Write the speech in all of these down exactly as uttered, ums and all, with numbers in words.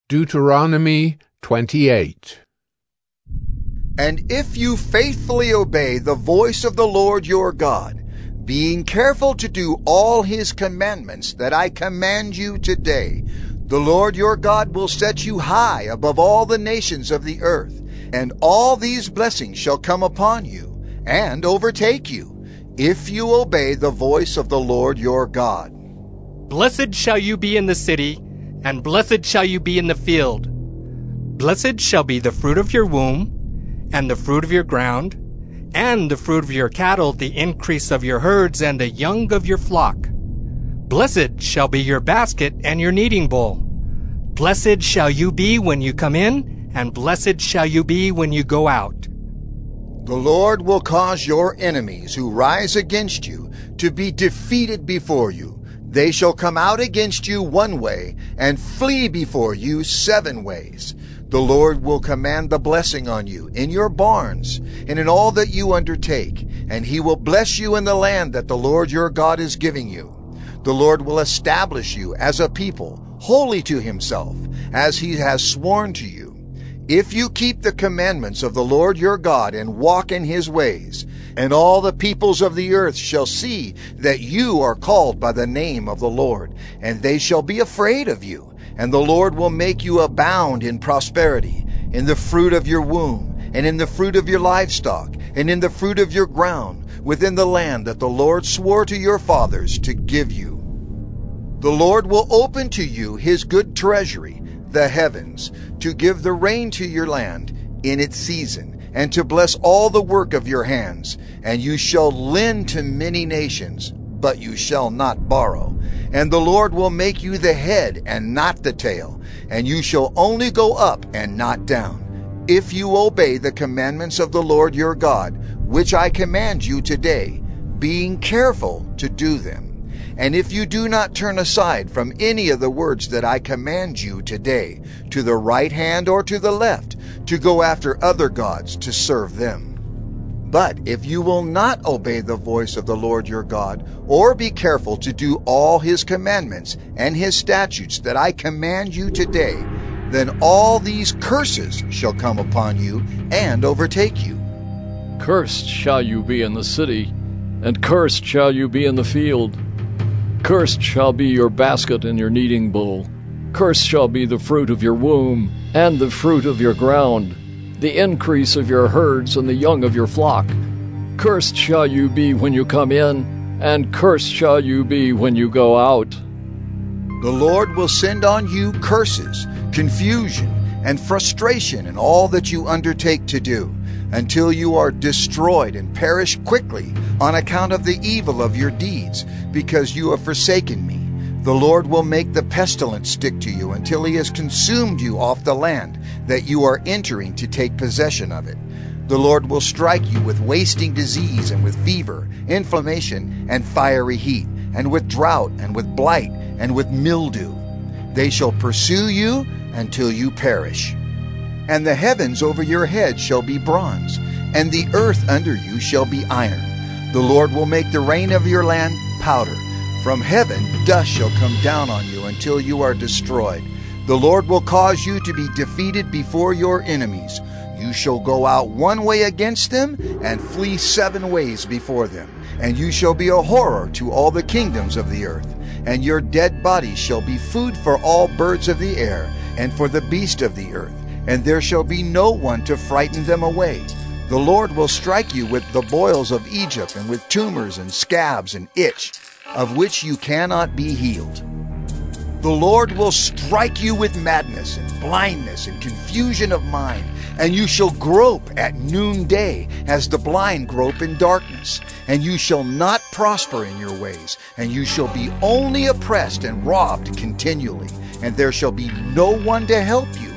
Deuteronomy twenty-eight. And if you faithfully obey the voice of the Lord your God, being careful to do all his commandments that I command you today, the Lord your God will set you high above all the nations of the earth, and all these blessings shall come upon you and overtake you, if you obey the voice of the Lord your God. Blessed shall you be in the city, and blessed shall you be in the field. Blessed shall be the fruit of your womb, and the fruit of your ground, and the fruit of your cattle, the increase of your herds, and the young of your flock. Blessed shall be your basket and your kneading bowl. Blessed shall you be when you come in, and blessed shall you be when you go out. The Lord will cause your enemies who rise against you to be defeated before you. They shall come out against you one way, and flee before you seven ways. The Lord will command the blessing on you in your barns and in all that you undertake, and he will bless you in the land that the Lord your God is giving you. The Lord will establish you as a people, holy to himself, as he has sworn to you. If you keep the commandments of the Lord your God and walk in his ways, and all the peoples of the earth shall see that you are called by the name of the Lord, and they shall be afraid of you. And the Lord will make you abound in prosperity, in the fruit of your womb, and in the fruit of your livestock, and in the fruit of your ground, within the land that the Lord swore to your fathers to give you. The Lord will open to you his good treasury, the heavens, to give the rain to your land in its season, and to bless all the work of your hands. And you shall lend to many nations, but you shall not borrow. And the Lord will make you the head and not the tail, and you shall only go up and not down, if you obey the commandments of the Lord your God, which I command you today, being careful to do them. And if you do not turn aside from any of the words that I command you today, to the right hand or to the left, to go after other gods to serve them. But if you will not obey the voice of the Lord your God, or be careful to do all his commandments and his statutes that I command you today, then all these curses shall come upon you and overtake you. Cursed shall you be in the city, and cursed shall you be in the field. Cursed shall be your basket and your kneading bowl. Cursed shall be the fruit of your womb, and the fruit of your ground, the increase of your herds and the young of your flock. Cursed shall you be when you come in, and cursed shall you be when you go out. The Lord will send on you curses, confusion, and frustration in all that you undertake to do, until you are destroyed and perish quickly on account of the evil of your deeds, because you have forsaken me. The Lord will make the pestilence stick to you until he has consumed you off the land that you are entering to take possession of it. The Lord will strike you with wasting disease and with fever, inflammation, and fiery heat, and with drought, and with blight, and with mildew. They shall pursue you until you perish. And the heavens over your head shall be bronze, and the earth under you shall be iron. The Lord will make the rain of your land powder. From heaven dust shall come down on you until you are destroyed. The Lord will cause you to be defeated before your enemies. You shall go out one way against them, and flee seven ways before them. And you shall be a horror to all the kingdoms of the earth. And your dead bodies shall be food for all birds of the air, and for the beasts of the earth. And there shall be no one to frighten them away. The Lord will strike you with the boils of Egypt, and with tumors and scabs and itch, of which you cannot be healed. The Lord will strike you with madness and blindness and confusion of mind, and you shall grope at noonday as the blind grope in darkness. And you shall not prosper in your ways, and you shall be only oppressed and robbed continually, and there shall be no one to help you.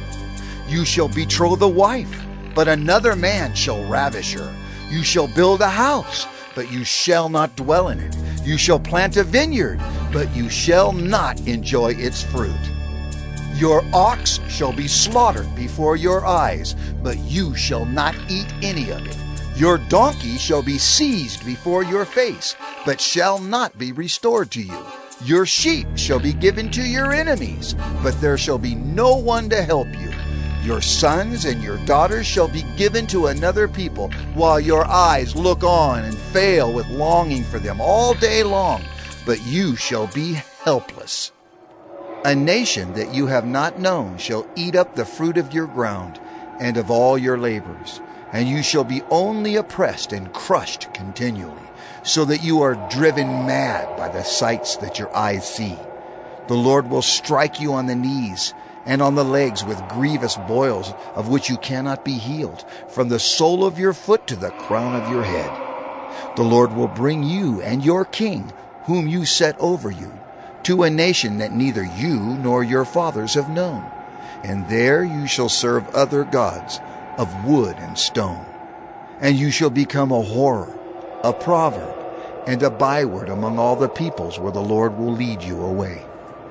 You shall betroth a wife, but another man shall ravish her. You shall build a house, but you shall not dwell in it. You shall plant a vineyard, but you shall not enjoy its fruit. Your ox shall be slaughtered before your eyes, but you shall not eat any of it. Your donkey shall be seized before your face, but shall not be restored to you. Your sheep shall be given to your enemies, but there shall be no one to help you. Your sons and your daughters shall be given to another people, while your eyes look on and fail with longing for them all day long, but you shall be helpless. A nation that you have not known shall eat up the fruit of your ground and of all your labors, and you shall be only oppressed and crushed continually, so that you are driven mad by the sights that your eyes see. The Lord will strike you on the knees and on the legs with grievous boils, of which you cannot be healed, from the sole of your foot to the crown of your head. The Lord will bring you and your king, whom you set over you, to a nation that neither you nor your fathers have known, and there you shall serve other gods of wood and stone. And you shall become a horror, a proverb, and a byword among all the peoples where the Lord will lead you away.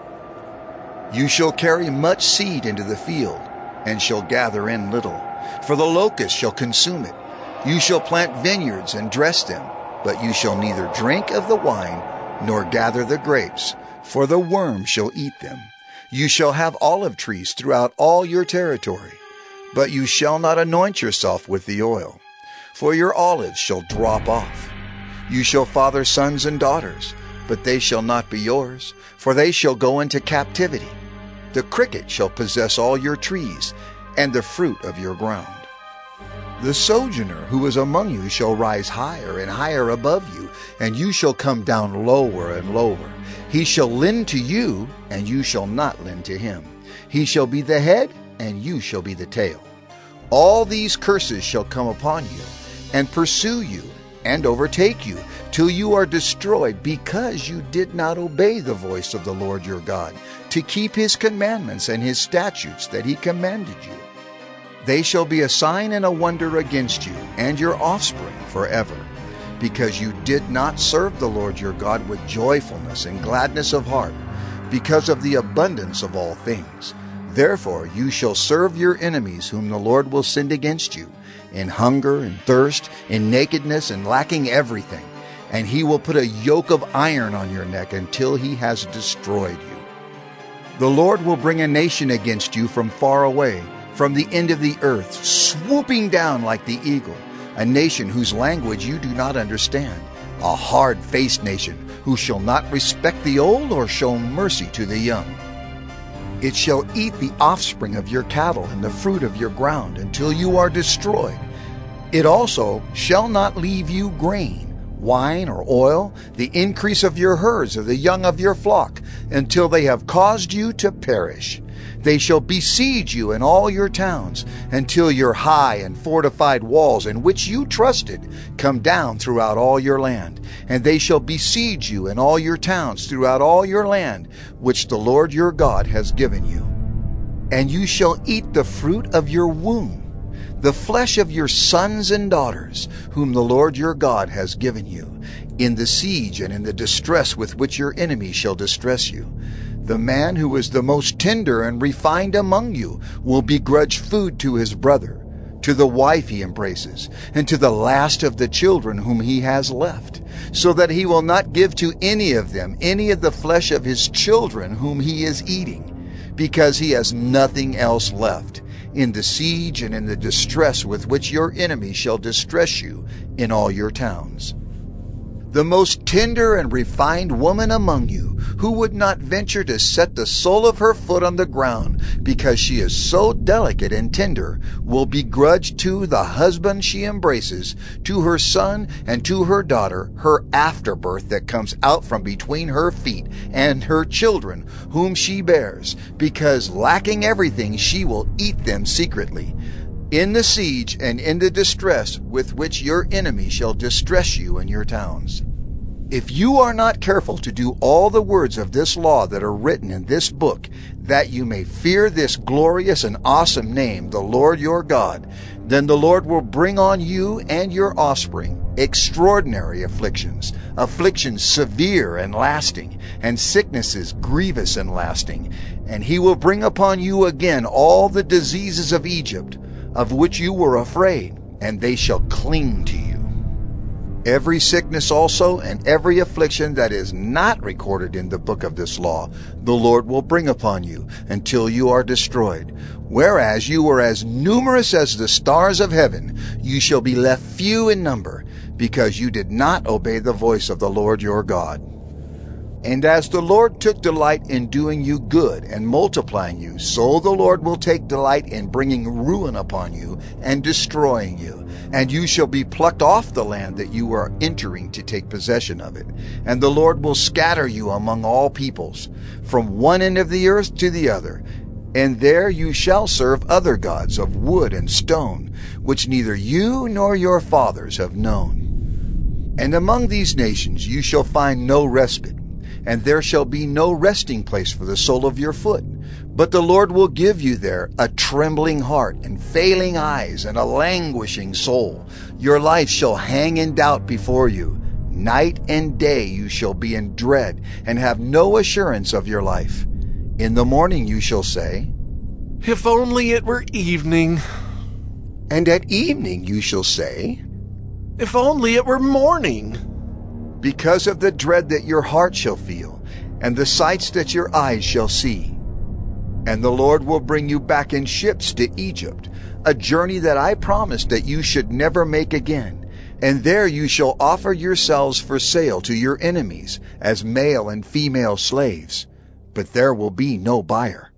You shall carry much seed into the field, and shall gather in little, for the locust shall consume it. You shall plant vineyards and dress them, but you shall neither drink of the wine nor gather the grapes, for the worm shall eat them. You shall have olive trees throughout all your territory, but you shall not anoint yourself with the oil, for your olives shall drop off. You shall father sons and daughters, but they shall not be yours, for they shall go into captivity. The cricket shall possess all your trees, and the fruit of your ground. The sojourner who is among you shall rise higher and higher above you, and you shall come down lower and lower. He shall lend to you, and you shall not lend to him. He shall be the head, and you shall be the tail. All these curses shall come upon you, and pursue you, and overtake you, till you are destroyed, because you did not obey the voice of the Lord your God, to keep his commandments and his statutes that he commanded you. They shall be a sign and a wonder against you and your offspring forever, because you did not serve the Lord your God with joyfulness and gladness of heart, because of the abundance of all things. Therefore you shall serve your enemies whom the Lord will send against you, in hunger and thirst, in nakedness and lacking everything. And he will put a yoke of iron on your neck until he has destroyed you. The Lord will bring a nation against you from far away, from the end of the earth, swooping down like the eagle, a nation whose language you do not understand, a hard-faced nation who shall not respect the old or show mercy to the young. It shall eat the offspring of your cattle and the fruit of your ground until you are destroyed. It also shall not leave you grain, wine or oil, the increase of your herds or the young of your flock, until they have caused you to perish. They shall besiege you in all your towns, until your high and fortified walls in which you trusted come down throughout all your land. And they shall besiege you in all your towns throughout all your land, which the Lord your God has given you. And you shall eat the fruit of your womb, the flesh of your sons and daughters, whom the Lord your God has given you, in the siege and in the distress with which your enemy shall distress you. The man who is the most tender and refined among you will begrudge food to his brother, to the wife he embraces, and to the last of the children whom he has left, so that he will not give to any of them any of the flesh of his children whom he is eating, because he has nothing else left, in the siege and in the distress with which your enemy shall distress you in all your towns. The most tender and refined woman among you, who would not venture to set the sole of her foot on the ground, because she is so delicate and tender, will begrudge to the husband she embraces, to her son and to her daughter, her afterbirth that comes out from between her feet, and her children whom she bears, because lacking everything she will eat them secretly, in the siege and in the distress with which your enemy shall distress you in your towns. If you are not careful to do all the words of this law that are written in this book, that you may fear this glorious and awesome name, the Lord your God, then the Lord will bring on you and your offspring extraordinary afflictions, afflictions severe and lasting, and sicknesses grievous and lasting. And he will bring upon you again all the diseases of Egypt, of which you were afraid, and they shall cling to you. Every sickness also and every affliction that is not recorded in the book of this law, the Lord will bring upon you until you are destroyed. Whereas you were as numerous as the stars of heaven, you shall be left few in number, because you did not obey the voice of the Lord your God. And as the Lord took delight in doing you good and multiplying you, so the Lord will take delight in bringing ruin upon you and destroying you. And you shall be plucked off the land that you are entering to take possession of it. And the Lord will scatter you among all peoples, from one end of the earth to the other. And there you shall serve other gods of wood and stone, which neither you nor your fathers have known. And among these nations you shall find no respite, and there shall be no resting place for the sole of your foot. But the Lord will give you there a trembling heart and failing eyes and a languishing soul. Your life shall hang in doubt before you. Night and day you shall be in dread and have no assurance of your life. In the morning you shall say, "If only it were evening." And at evening you shall say, "If only it were morning." Because of the dread that your heart shall feel, and the sights that your eyes shall see. And the Lord will bring you back in ships to Egypt, a journey that I promised that you should never make again. And there you shall offer yourselves for sale to your enemies, as male and female slaves. But there will be no buyer.